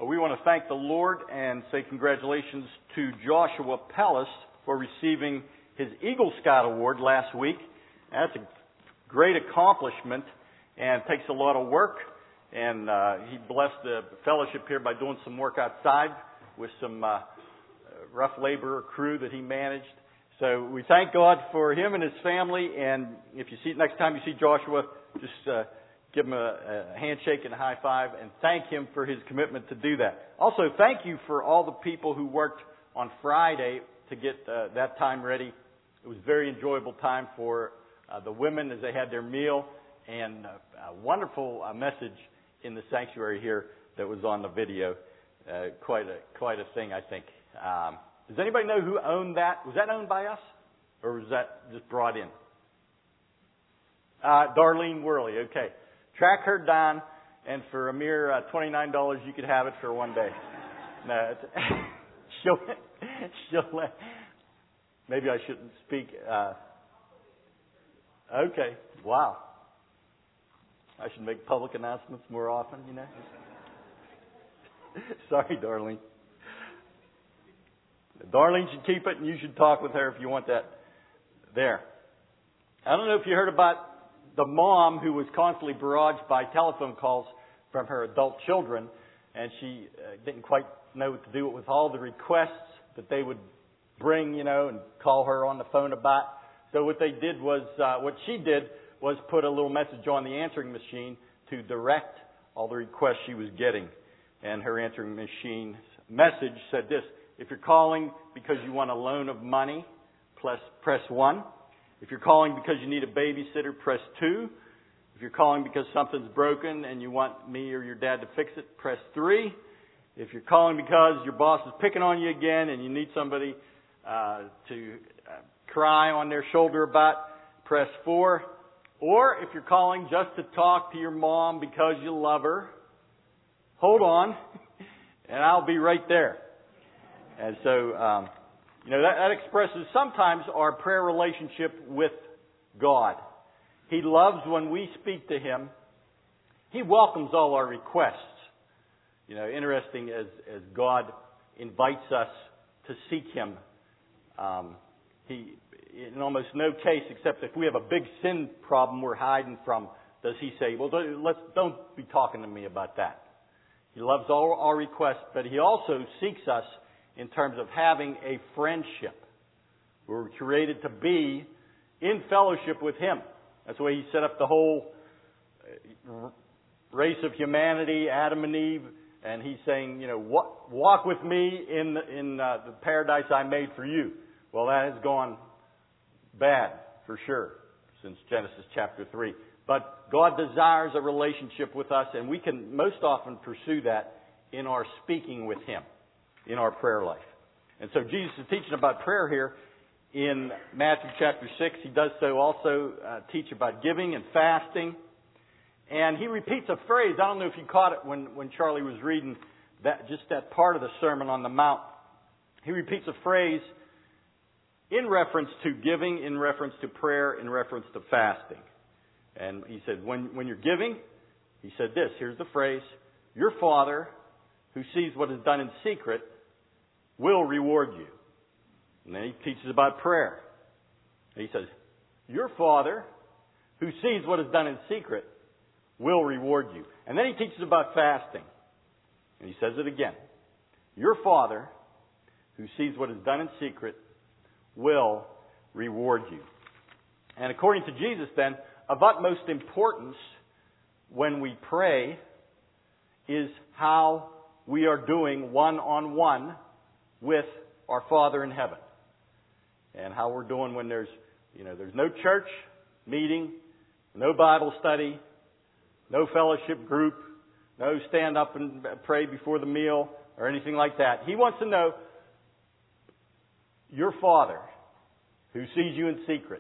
Well, we want to thank the Lord and say congratulations to Joshua Pellis for receiving his Eagle Scout Award last week. That's a great accomplishment and takes a lot of work. And he blessed the fellowship here by doing some work outside with some rough laborer crew that he managed. So we thank God for him and his family. And if you see next time you see Joshua, just give him a handshake and a high five and thank him for his commitment to do that. Also, thank you for all the people who worked on Friday to get that time ready. It was a very enjoyable time for the women as they had their meal, and a wonderful message in the sanctuary here that was on the video. Quite a thing, I think. Does anybody know who owned that? Was that owned by us, or was that just brought in? Darlene Worley. Okay. Track her down, and for a mere $29, you could have it for one day. No, she'll maybe I shouldn't speak. Okay. Wow. I should make public announcements more often, you know. Sorry, Darlene. Darlene should keep it, and you should talk with her if you want that there. I don't know if you heard about the mom who was constantly barraged by telephone calls from her adult children, and she didn't quite know what to do with all the requests that they would bring, you know, and call her on the phone about. So what she did was put a little message on the answering machine to direct all the requests she was getting. And her answering machine's message said this: if you're calling because you want a loan of money, press 1. If you're calling because you need a babysitter, press 2. If you're calling because something's broken and you want me or your dad to fix it, press 3. If you're calling because your boss is picking on you again and you need somebody to cry on their shoulder about, press 4. Or if you're calling just to talk to your mom because you love her, hold on, and I'll be right there. And so, that expresses sometimes our prayer relationship with God. He loves when we speak to Him. He welcomes all our requests. Interesting as God invites us to seek Him. He, in almost no case, except if we have a big sin problem we're hiding from, does He say, well, don't be talking to me about that. He loves all our requests, but He also seeks us in terms of having a friendship. We're created to be in fellowship with Him. That's the way He set up the whole race of humanity, Adam and Eve, and He's saying, walk with me in the paradise I made for you. Well, that has gone bad, for sure, since Genesis chapter 3. But God desires a relationship with us, and we can most often pursue that in our speaking with Him, in our prayer life. And so Jesus is teaching about prayer here in Matthew chapter 6. He does so also teach about giving and fasting. And He repeats a phrase. I don't know if you caught it when Charlie was reading that part of the Sermon on the Mount. He repeats a phrase in reference to giving, in reference to prayer, in reference to fasting. And He said, when you're giving, He said this, here's the phrase: your Father who sees what is done in secret will reward you. And then He teaches about prayer. And He says, your Father who sees what is done in secret will reward you. And then He teaches about fasting. And He says it again. Your Father who sees what is done in secret will reward you. And according to Jesus then, of utmost importance when we pray is how we are doing one-on-one with our Father in heaven. And how we're doing when there's no church meeting, no Bible study, no fellowship group, no stand up and pray before the meal or anything like that. He wants to know, your Father who sees you in secret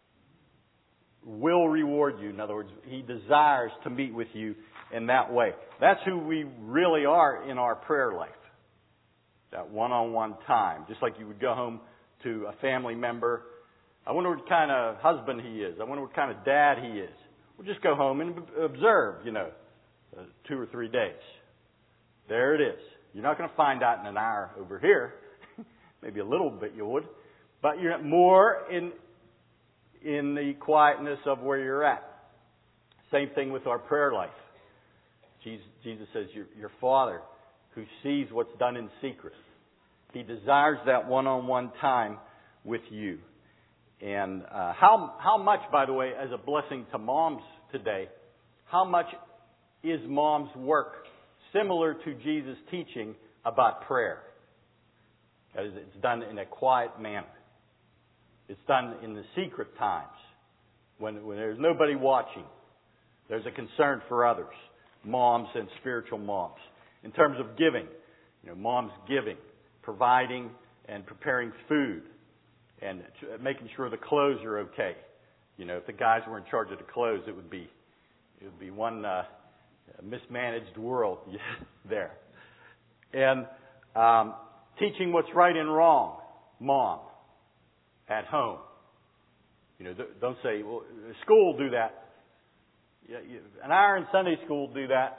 will reward you. In other words, He desires to meet with you in that way. That's who we really are in our prayer life. That one-on-one time. Just like you would go home to a family member. I wonder what kind of husband he is. I wonder what kind of dad he is. We'll just go home and observe, 2 or 3 days. There it is. You're not going to find that in an hour over here. Maybe a little bit you would. But you're more in the quietness of where you're at. Same thing with our prayer life. Jesus says, your Father who sees what's done in secret. He desires that one-on-one time with you. And how much, by the way, as a blessing to moms today, how much is mom's work similar to Jesus' teaching about prayer? That is, it's done in a quiet manner. It's done in the secret times when there's nobody watching. There's a concern for others, moms and spiritual moms. In terms of giving, moms giving, providing and preparing food, and making sure the clothes are okay. If the guys were in charge of the clothes, it would be one mismanaged world there. And teaching what's right and wrong, mom, at home. Don't say, well, school will do that. An hour in Sunday school will do that.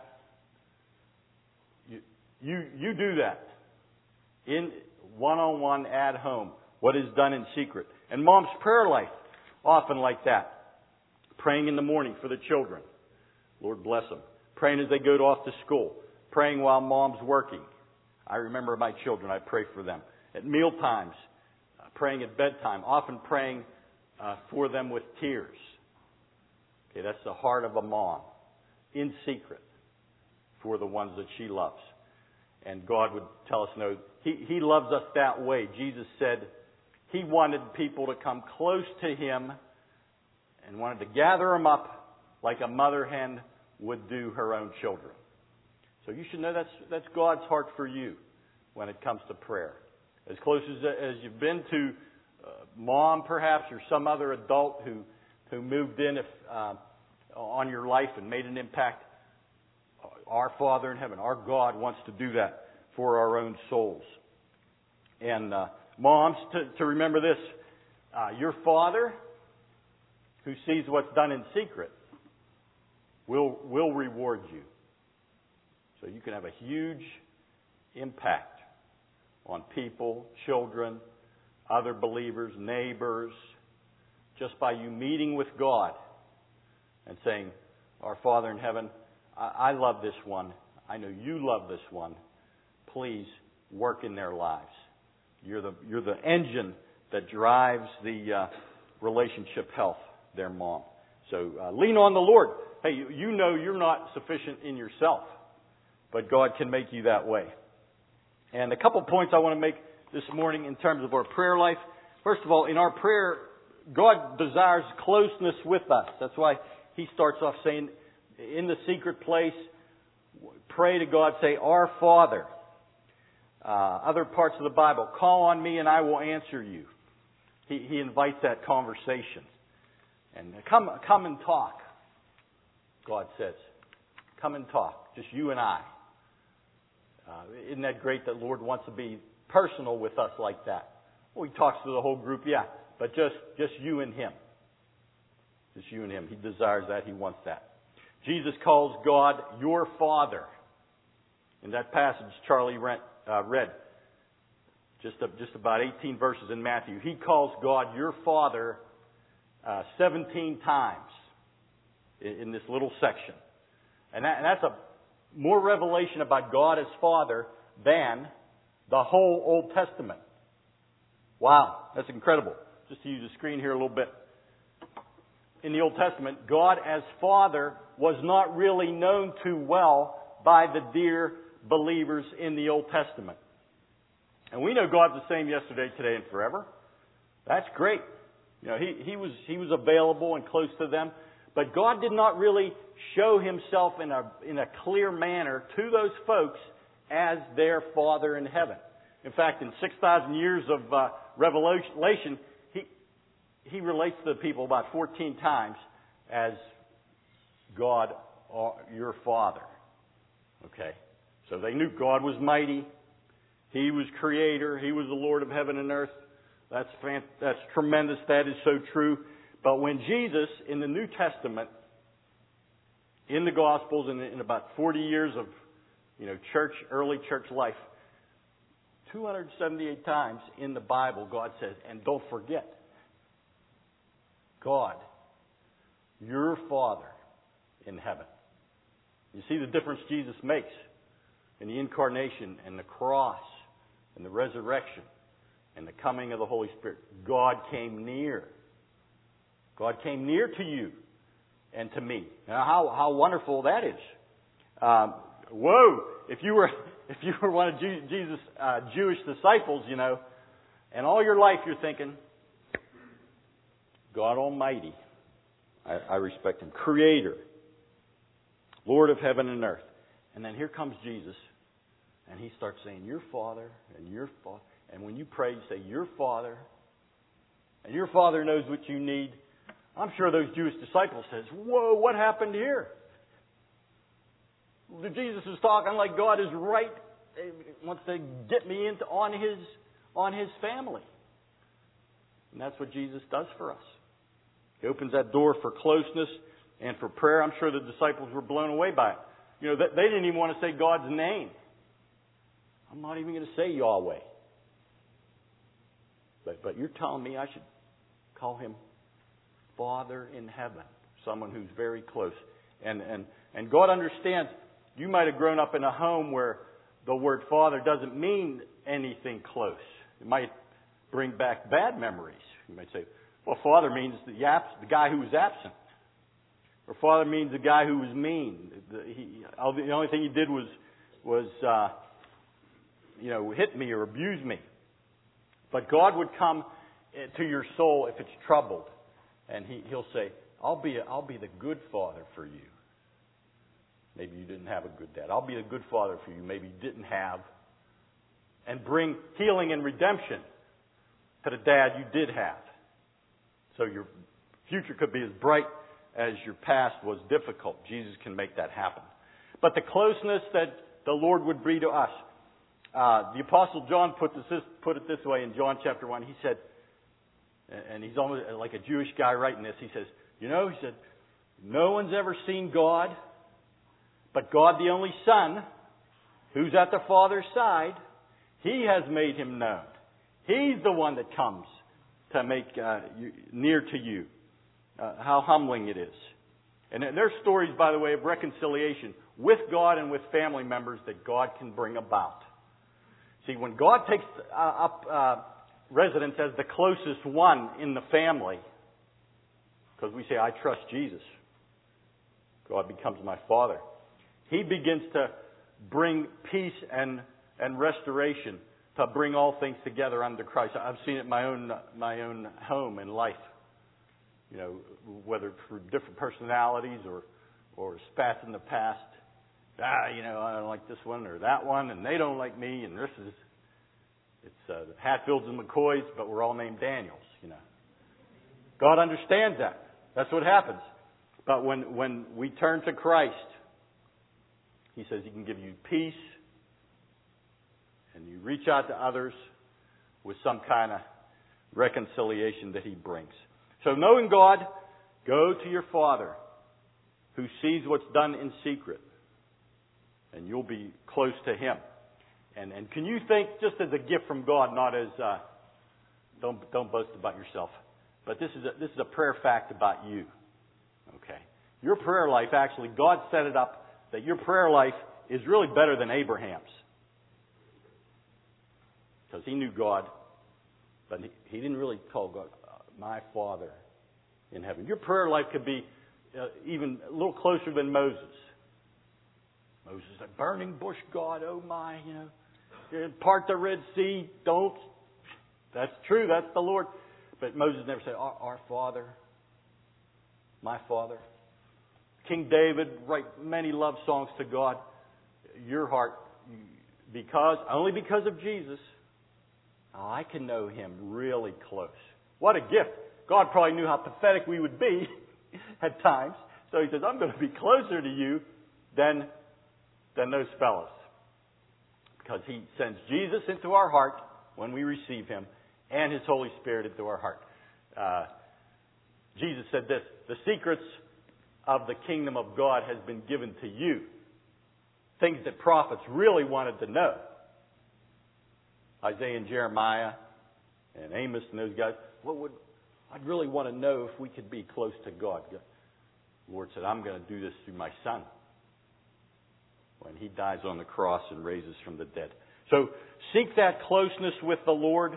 You do that in one-on-one at home. What is done in secret. And mom's prayer life, often like that. Praying in the morning for the children. Lord bless them. Praying as they go off to school. Praying while mom's working. I remember my children. I pray for them. At meal times. Praying at bedtime. Often praying for them with tears. Okay, that's the heart of a mom. In secret. For the ones that she loves. And God would tell us, no, He loves us that way. Jesus said He wanted people to come close to Him and wanted to gather them up like a mother hen would do her own children. So you should know that's God's heart for you when it comes to prayer. As close as you've been to mom, perhaps, or some other adult who moved in on your life and made an impact, our Father in heaven, our God, wants to do that for our own souls. And moms, to remember this, your Father, who sees what's done in secret, will reward you. So you can have a huge impact on people, children, other believers, neighbors, just by you meeting with God and saying, our Father in heaven, I love this one. I know you love this one. Please work in their lives. You're the engine that drives the relationship health, their mom. So lean on the Lord. Hey, you know you're not sufficient in yourself, but God can make you that way. And a couple points I want to make this morning in terms of our prayer life. First of all, in our prayer, God desires closeness with us. That's why He starts off saying, in the secret place, pray to God, say, our Father. Other parts of the Bible, call on me and I will answer you. He invites that conversation. And come and talk, God says. Come and talk, just you and I. Isn't that great that Lord wants to be personal with us like that? Well, He talks to the whole group, yeah, but just you and Him. Just you and Him. He desires that. He wants that. Jesus calls God your Father. In that passage Charlie read just about 18 verses in Matthew, He calls God your Father 17 times in this little section. And that's a more revelation about God as Father than the whole Old Testament. Wow, that's incredible. Just to use the screen here a little bit. In the Old Testament, God as Father was not really known too well by the dear believers in the Old Testament. And we know God's the same yesterday, today, and forever. That's great. He was available and close to them. But God did not really show Himself in a clear manner to those folks as their Father in heaven. In fact, in 6,000 years of revelation, He relates to the people about 14 times as God, your Father. Okay? So they knew God was mighty. He was Creator. He was the Lord of heaven and earth. That's tremendous. That is so true. But when Jesus, in the New Testament, in the Gospels, in about 40 years early church life. 278 times in the Bible, God says, and don't forget, God, your Father in heaven. You see the difference Jesus makes in the incarnation and the cross and the resurrection and the coming of the Holy Spirit. God came near. God came near to you and to me. Now, how wonderful that is. Whoa! If you were one of Jesus' Jewish disciples, and all your life you're thinking, God Almighty, I respect Him, Creator, Lord of heaven and earth. And then here comes Jesus, and He starts saying, your Father, and your Father. And when you pray, you say, your Father, and your Father knows what you need. I'm sure those Jewish disciples says, whoa, what happened here? Jesus is talking like God is right. He wants to get me on his family. And that's what Jesus does for us. He opens that door for closeness and for prayer. I'm sure the disciples were blown away by it. They didn't even want to say God's name. I'm not even going to say Yahweh. But you're telling me I should call Him Father in heaven, someone who's very close. And God understands. You might have grown up in a home where the word Father doesn't mean anything close. It might bring back bad memories. You might say, well, Father means the guy who was absent. Or Father means the guy who was mean. The only thing he did was hit me or abuse me. But God would come to your soul if it's troubled. And He'll say, I'll be the good Father for you. Maybe you didn't have a good dad. I'll be a good father for you. Maybe you didn't have. And bring healing and redemption to the dad you did have. So your future could be as bright as your past was difficult. Jesus can make that happen. But the closeness that the Lord would bring to us. The Apostle John put it this way in John chapter 1. He said, and he's almost like a Jewish guy writing this. He says, no one's ever seen God. But God, the only Son, who's at the Father's side, He has made Him known. He's the one that comes to make near to you. How humbling it is. And there's stories, by the way, of reconciliation with God and with family members that God can bring about. See, when God takes up residence as the closest one in the family, because we say, I trust Jesus, God becomes my Father. He begins to bring peace and restoration, to bring all things together under Christ. I've seen it in my own home and life. Whether through different personalities or spats in the past. I don't like this one or that one, and they don't like me, and it's Hatfields and McCoys, but we're all named Daniels. God understands that. That's what happens. But when we turn to Christ, He says He can give you peace, and you reach out to others with some kind of reconciliation that He brings. So knowing God, go to your Father who sees what's done in secret, and you'll be close to Him. And can you think, just as a gift from God, not as don't boast about yourself, but this is a prayer fact about you. Okay, your prayer life, actually, God set it up that your prayer life is really better than Abraham's. Because he knew God, but he didn't really call God my Father in heaven. Your prayer life could be even a little closer than Moses. Moses said, burning bush God, oh my, part the Red Sea, don't. That's true, that's the Lord. But Moses never said, our Father, my Father. King David wrote many love songs to God. Your heart, only because of Jesus, I can know Him really close. What a gift. God probably knew how pathetic we would be at times. So He says, I'm going to be closer to you than those fellows. Because He sends Jesus into our heart when we receive Him, and His Holy Spirit into our heart. Jesus said this, the secrets of the kingdom of God has been given to you. things that prophets really wanted to know. Isaiah and Jeremiah and Amos and those guys. I'd really want to know if we could be close to God. The Lord said, I'm going to do this through my Son when He dies on the cross and raises from the dead. So seek that closeness with the Lord.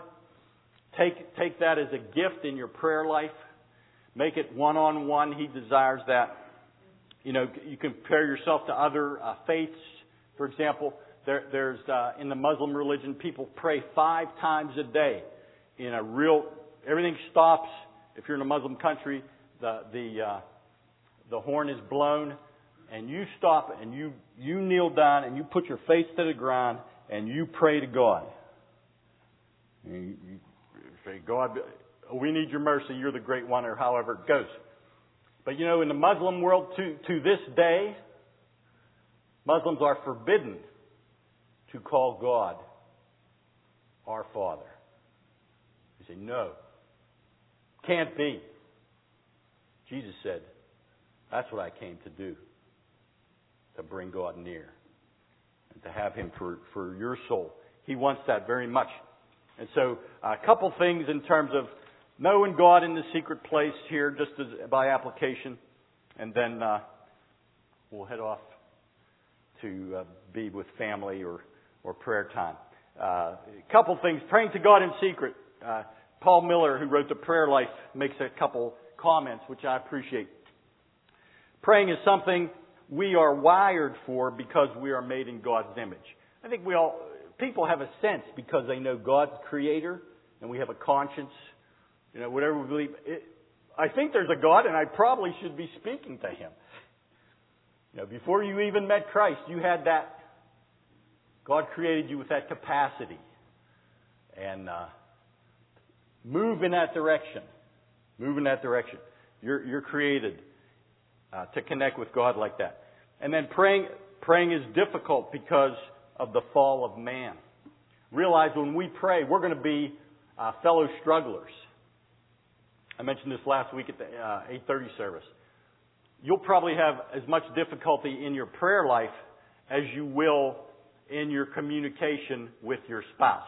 Take that as a gift in your prayer life. Make it one-on-one. He desires that. You know, you compare yourself to other faiths. For example, there's in the Muslim religion, people pray 5 times a day. Everything stops. If you're in a Muslim country, the horn is blown, and you stop and you kneel down and you put your face to the ground and you pray to God. You say, God, we need your mercy. You're the great one, or however it goes. But you know, in the Muslim world, to this day, Muslims are forbidden to call God our Father. You say, no, can't be. Jesus said, that's what I came to do, to bring God near and to have Him for your soul. He wants that very much. And so a couple things in terms of knowing God in the secret place here, just as by application, and then we'll head off to be with family or prayer time. A couple things. Praying to God in secret. Paul Miller, who wrote The Prayer Life, makes a couple comments, which I appreciate. Praying is something we are wired for because we are made in God's image. I think people have a sense because they know God's creator and we have a conscience. You know, whatever we believe. I think there's a God and I probably should be speaking to Him. You know, before you even met Christ, you had that. God created you with that capacity. And move in that direction. Move in that direction. You're created to connect with God like that. And then praying is difficult because of the fall of man. Realize when we pray, we're going to be fellow strugglers. I mentioned this last week at the 8:30 service. You'll probably have as much difficulty in your prayer life as you will in your communication with your spouse.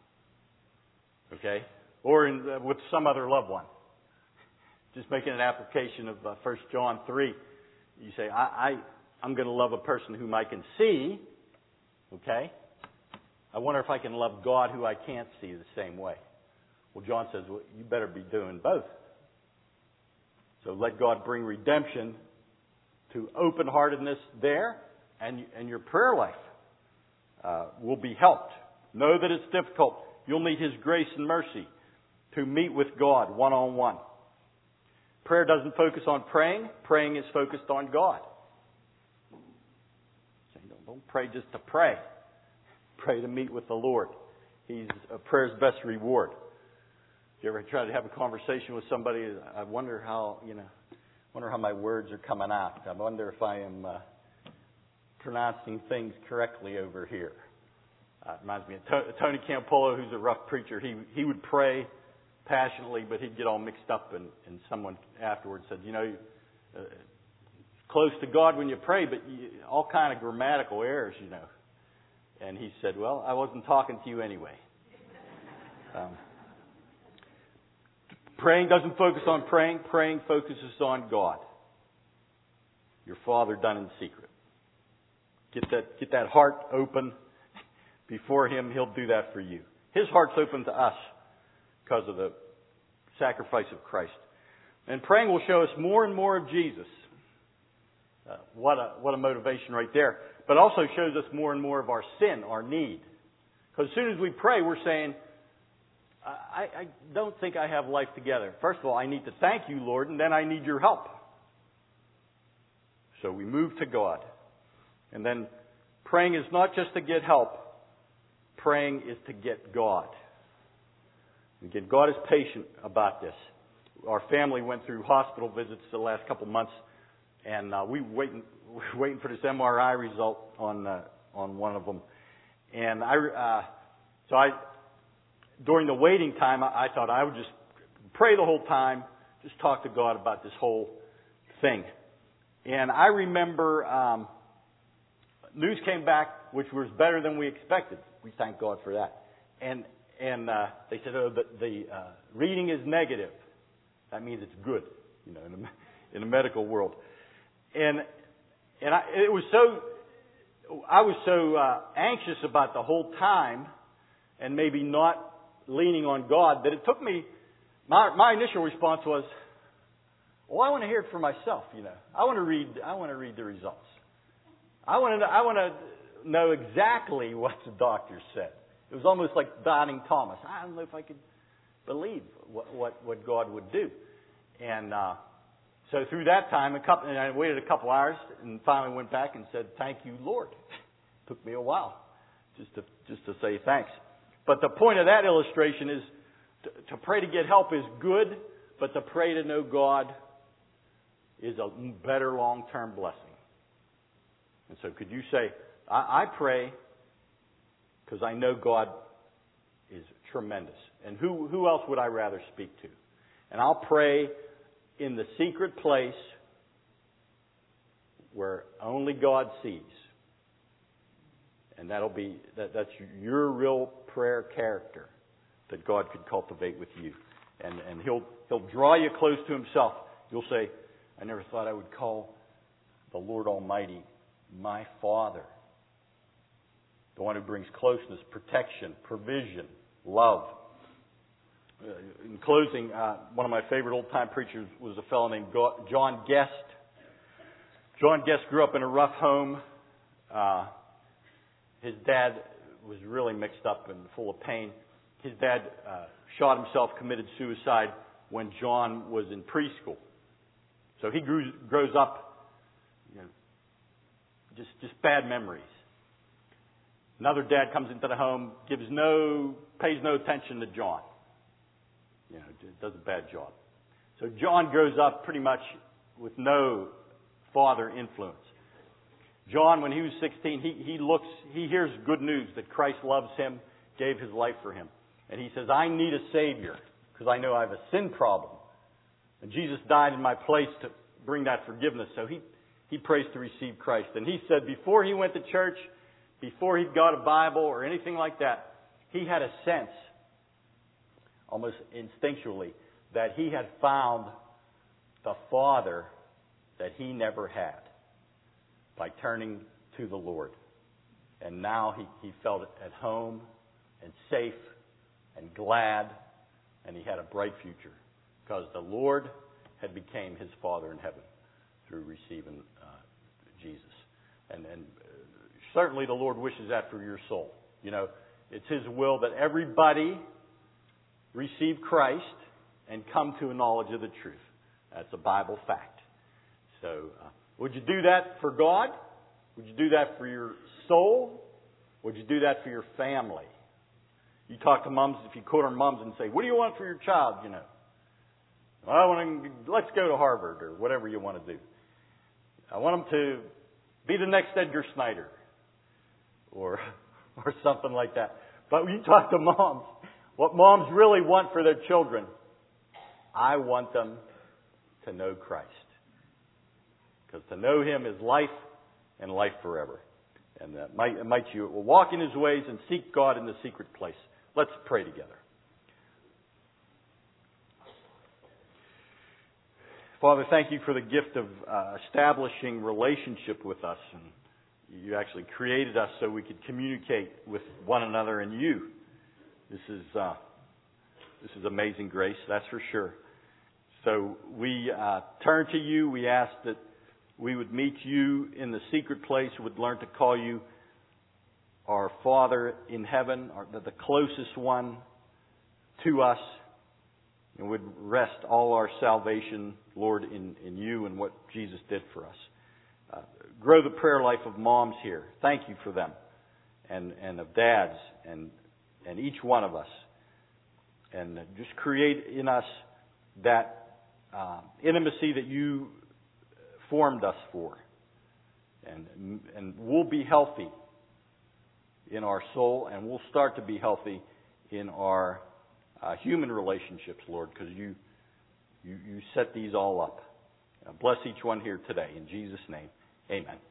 Okay? Or with some other loved one. Just making an application of 1 John 3. You say, I'm going to love a person whom I can see. Okay? I wonder if I can love God who I can't see the same way. Well, John says, well, you better be doing both. So let God bring redemption to open-heartedness there, and your prayer life will be helped. Know that it's difficult. You'll need His grace and mercy to meet with God one-on-one. Prayer doesn't focus on praying. Praying is focused on God. So don't pray just to pray. Pray to meet with the Lord. He's prayer's best reward. If you ever try to have a conversation with somebody, I wonder how my words are coming out. I wonder if I am pronouncing things correctly over here. It reminds me of Tony Campolo, who's a rough preacher. He would pray passionately, but he'd get all mixed up, and someone afterwards said, close to God when you pray, but all kind of grammatical errors, And he said, well, I wasn't talking to you anyway. Praying doesn't focus on praying. Praying focuses on God. Your Father done in secret. Get that heart open before Him. He'll do that for you. His heart's open to us because of the sacrifice of Christ. And praying will show us more and more of Jesus. What a motivation right there. But also shows us more and more of our sin, our need. Because as soon as we pray, we're saying, I don't think I have life together. First of all, I need to thank you, Lord, and then I need your help. So we move to God. And then praying is not just to get help. Praying is to get God. Again, God is patient about this. Our family went through hospital visits the last couple months, and we're waiting for this MRI result on one of them. And during the waiting time, I thought I would just pray the whole time, just talk to God about this whole thing. And I remember news came back, which was better than we expected. We thank God for that. And they said, oh, the reading is negative. That means it's good, in the medical world. And I was so anxious about the whole time, and maybe not leaning on God, that it took me. My initial response was, well, I want to hear it for myself. I want to read the results. I want to know exactly what the doctor said. It was almost like doubting Thomas. I don't know if I could believe what God would do. And so through that time, I waited a couple hours and finally went back and said, "Thank you, Lord." It took me a while just to say thanks. But the point of that illustration is to pray to get help is good, but to pray to know God is a better long-term blessing. And so could you say, I pray because I know God is tremendous. And who else would I rather speak to? And I'll pray in the secret place where only God sees. And that's your real prayer character that God could cultivate with you. And He'll draw you close to Himself. You'll say, I never thought I would call the Lord Almighty my Father. The one who brings closeness, protection, provision, love. In closing, one of my favorite old-time preachers was a fellow named John Guest. John Guest grew up in a rough home. His dad was really mixed up and full of pain. His dad shot himself, committed suicide when John was in preschool. So he grows up, just bad memories. Another dad comes into the home, pays no attention to John. Does a bad job. So John grows up pretty much with no father influence. John, when he was 16, he hears good news that Christ loves him, gave His life for him. And he says, I need a Savior because I know I have a sin problem. And Jesus died in my place to bring that forgiveness. So he prays to receive Christ. And he said before he went to church, before he got a Bible or anything like that, he had a sense, almost instinctually, that he had found the Father that he never had by turning to the Lord. And now he felt at home and safe and glad, and he had a bright future because the Lord had became his Father in heaven through receiving Jesus. And certainly the Lord wishes that for your soul. It's His will that everybody receive Christ and come to a knowledge of the truth. That's a Bible fact. So, would you do that for God? Would you do that for your soul? Would you do that for your family? You talk to moms, if you quote our moms and say, what do you want for your child, let's go to Harvard or whatever you want to do. I want them to be the next Edgar Snyder or something like that. But when you talk to moms, what moms really want for their children, I want them to know Christ. Because to know Him is life and life forever. And might you walk in His ways and seek God in the secret place. Let's pray together. Father, thank You for the gift of establishing relationship with us. And You actually created us so we could communicate with one another and You. This is amazing grace, that's for sure. So we turn to You. We ask that we would meet You in the secret place, would learn to call You our Father in heaven, the closest one to us, and would rest all our salvation, Lord, in You and what Jesus did for us. Grow the prayer life of moms here. Thank You for them, and of dads, and each one of us. And just create in us that intimacy that You formed us for. And we'll be healthy in our soul, and we'll start to be healthy in our human relationships, Lord, because you set these all up. Bless each one here today. In Jesus' name, amen.